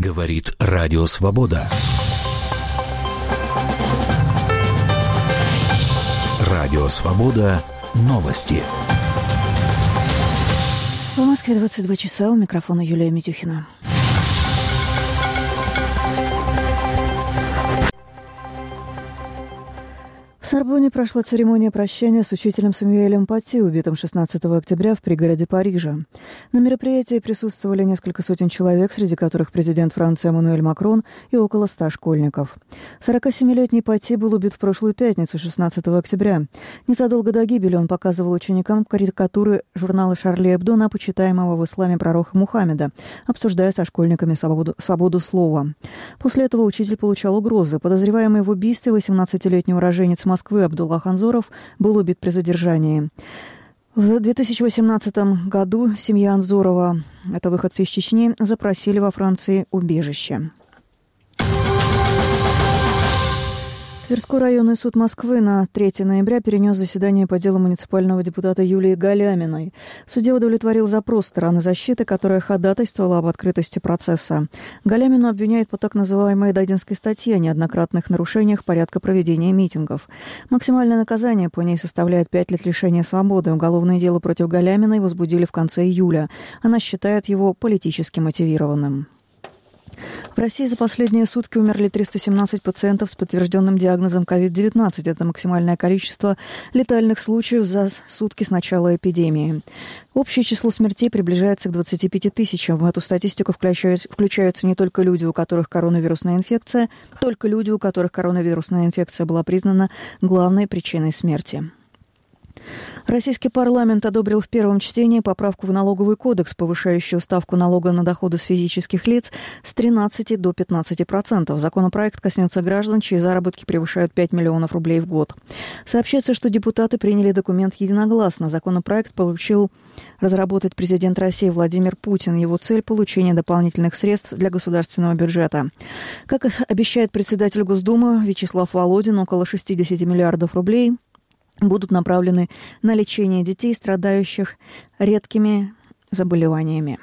Говорит Радио Свобода. Радио Свобода. Новости. В Москве 22 часа. У микрофона Юлия Митюхина. В Сорбонне прошла церемония прощания с учителем Самюэлем Пати, убитым 16 октября в пригороде Парижа. На мероприятии присутствовали несколько сотен человек, среди которых президент Франции Эммануэль Макрон и около 100 школьников. 47-летний Пати был убит в прошлую пятницу, 16 октября. Незадолго до гибели он показывал ученикам карикатуры журнала «Шарли Эбдо» на почитаемого в исламе пророка Мухаммеда, обсуждая со школьниками свободу слова. После этого учитель получал угрозы. Подозреваемый в убийстве 18-летний уроженец Москвы Абдулла Ханзоров был убит при задержании. В 2018 году семья Анзорова, это выходцы из Чечни, запросили во Франции убежище. Тверской районный суд Москвы на 3 ноября перенес заседание по делу муниципального депутата Юлии Галяминой. Судья удовлетворил запрос стороны защиты, которая ходатайствовала об открытости процесса. Галямину обвиняют по так называемой Дадинской статье о неоднократных нарушениях порядка проведения митингов. Максимальное наказание по ней составляет 5 лет лишения свободы. Уголовное дело против Галяминой возбудили в конце июля. Она считает его политически мотивированным. В России за последние сутки умерли 317 пациентов с подтвержденным диагнозом COVID-19. Это максимальное количество летальных случаев за сутки с начала эпидемии. Общее число смертей приближается к 25 тысячам. В эту статистику включаются не только люди, у которых коронавирусная инфекция была признана главной причиной смерти. Российский парламент одобрил в первом чтении поправку в налоговый кодекс, повышающую ставку налога на доходы с физических лиц с 13 до 15%. Законопроект коснется граждан, чьи заработки превышают 5 миллионов рублей в год. Сообщается, что депутаты приняли документ единогласно. Законопроект поручил разработать президент России Владимир Путин. Его цель – получение дополнительных средств для государственного бюджета. Как обещает председатель Госдумы Вячеслав Володин, около 60 миллиардов рублей будут направлены на лечение детей, страдающих редкими заболеваниями.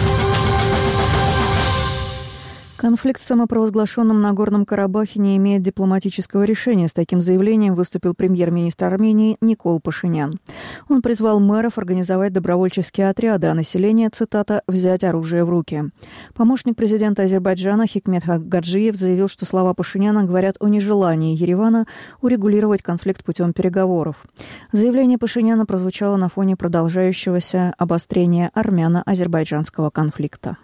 Конфликт в самопровозглашенном Нагорном Карабахе не имеет дипломатического решения. С таким заявлением выступил премьер-министр Армении Никол Пашинян. Он призвал мэров организовать добровольческие отряды, а население, цитата, «взять оружие в руки». Помощник президента Азербайджана Хикмет Гаджиев заявил, что слова Пашиняна говорят о нежелании Еревана урегулировать конфликт путем переговоров. Заявление Пашиняна прозвучало на фоне продолжающегося обострения армяно-азербайджанского конфликта.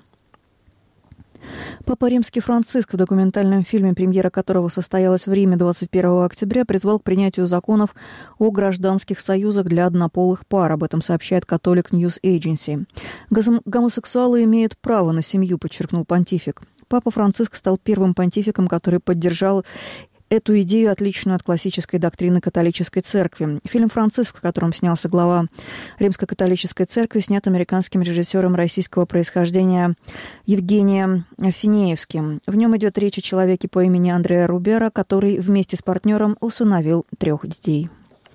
Папа Римский Франциск в документальном фильме, премьера которого состоялась в Риме 21 октября, призвал к принятию законов о гражданских союзах для однополых пар. Об этом сообщает Catholic News Agency. Гомосексуалы имеют право на семью, подчеркнул понтифик. Папа Франциск стал первым понтификом, который поддержал эту идею, отличную от классической доктрины католической церкви. Фильм «Франциск», в котором снялся глава Римской католической церкви, снят американским режиссером российского происхождения Евгением Финеевским. В нем идет речь о человеке по имени Андреа Рубера, который вместе с партнером усыновил 3 детей.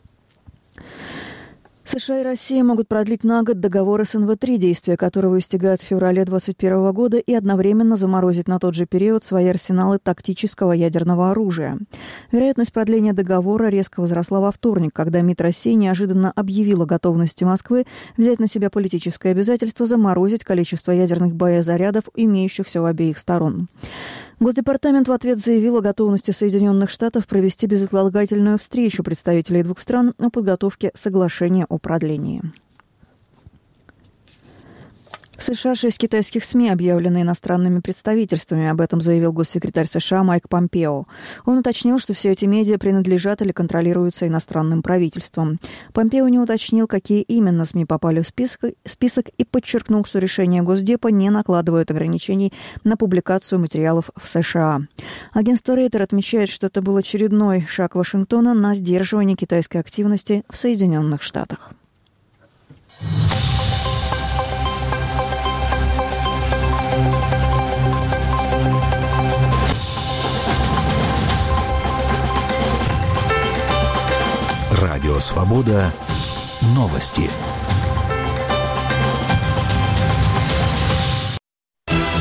США и Россия могут продлить на год договор СНВ-3, действие которого истекает в феврале 2021 года, и одновременно заморозить на тот же период свои арсеналы тактического ядерного оружия. Вероятность продления договора резко возросла во вторник, когда МИД России неожиданно объявила готовности Москвы взять на себя политическое обязательство заморозить количество ядерных боезарядов, имеющихся у обеих сторон. Госдепартамент в ответ заявил о готовности Соединенных Штатов провести безотлагательную встречу представителей двух стран о подготовке соглашения о продлении. В США 6 китайских СМИ объявлены иностранными представительствами. Об этом заявил госсекретарь США Майк Помпео. Он уточнил, что все эти медиа принадлежат или контролируются иностранным правительством. Помпео не уточнил, какие именно СМИ попали в список и подчеркнул, что решение Госдепа не накладывает ограничений на публикацию материалов в США. Агентство Рейтер отмечает, что это был очередной шаг Вашингтона на сдерживание китайской активности в Соединенных Штатах. Радио Свобода. Новости.